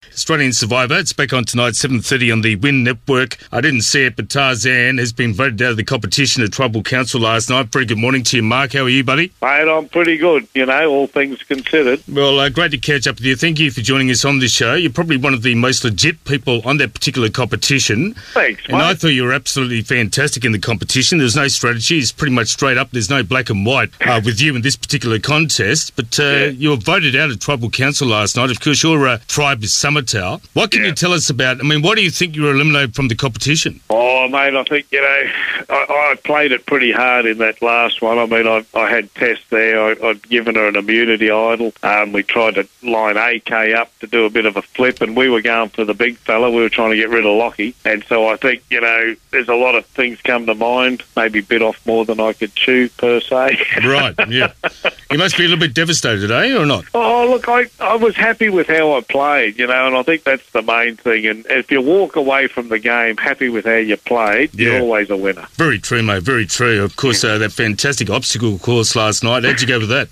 Australian Survivor. It's back on tonight, 7:30 on the Win Network. I didn't see it, but Tarzan has been voted out of the competition at Tribal Council last night. Very good morning to you, Mark. How are you, buddy? Mate, I'm pretty good, all things considered. Well, great to catch up with you. Thank you for joining us on this show. You're probably one of the most legit people on that particular competition. Thanks, mate. And I thought you were absolutely fantastic in the competition. There's no strategy. It's pretty much straight up. There's no black and white with you in this particular contest. But you were voted out at Tribal Council last night. Of course, your tribe is Summertown. What can you tell us about, why do you think you were eliminated from the competition? Oh, mate, I think, I played it pretty hard in that last one. I had Tess there. I'd given her an immunity idol. We tried to line AK up to do a bit of a flip, and we were going for the big fella. We were trying to get rid of Lockie. And so I think, there's a lot of things come to mind, maybe bit off more than I could chew, per se. Right, yeah. You must be a little bit devastated, or not? Oh, look, I was happy with how I played, and I think that's the main thing. And if you walk away from the game happy with how you played, you're always a winner. Very true, mate, very true. Of course, that fantastic obstacle course last night. How'd you go with that?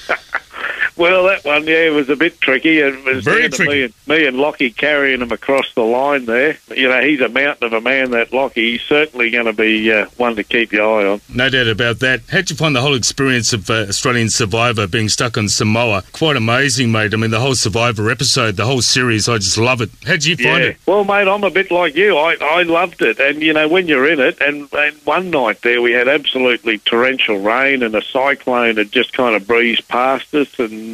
Well, that one, it was a bit tricky. It was very tricky. Me and Lockie carrying him across the line there. He's a mountain of a man, that Lockie. He's certainly going to be one to keep your eye on. No doubt about that. How'd you find the whole experience of Australian Survivor being stuck on Samoa? Quite amazing, mate. The whole Survivor episode, the whole series, I just love it. How'd you find it? Well, mate, I'm a bit like you. I loved it. And, when you're in it, and one night there we had absolutely torrential rain and a cyclone had just kind of breezed past us, and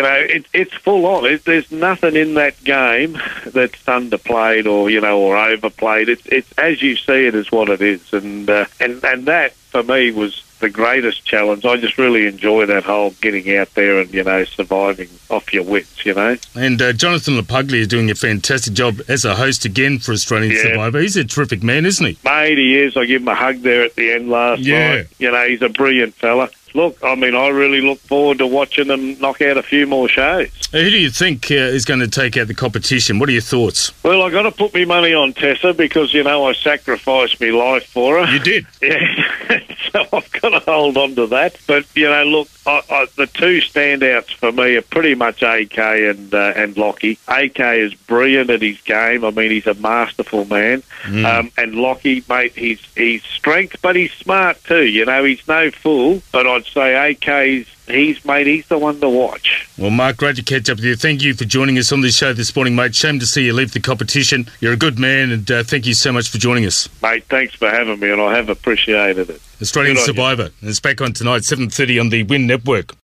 it's full on. There's nothing in that game that's underplayed or overplayed. It's as you see it is what it is, and that for me was the greatest challenge. I just really enjoy that whole getting out there and surviving off your wits. And Jonathan LaPuglia is doing a fantastic job as a host again for Australian Survivor. He's a terrific man, isn't he? Mate, he is. I give him a hug there at the end last night. He's a brilliant fella. Look, I really look forward to watching them knock out a few more shows. Who do you think is going to take out the competition? What are your thoughts? Well, I got to put my money on Tessa because, I sacrificed my life for her. You did? Yeah. So I've got to hold on to that. But, look, the two standouts for me are pretty much AK and Lockie. AK is brilliant at his game. He's a masterful man. And Lockie, mate, he's strength, but he's smart too. He's no fool. But I'd say AK's he's the one to watch. Well, Mark, great to catch up with you. Thank you for joining us on this show this morning, mate. Shame to see you leave the competition. You're a good man, and thank you so much for joining us. Mate, thanks for having me, and I have appreciated it. Australian Survivor. It's back on tonight, 7:30 on the Win Network.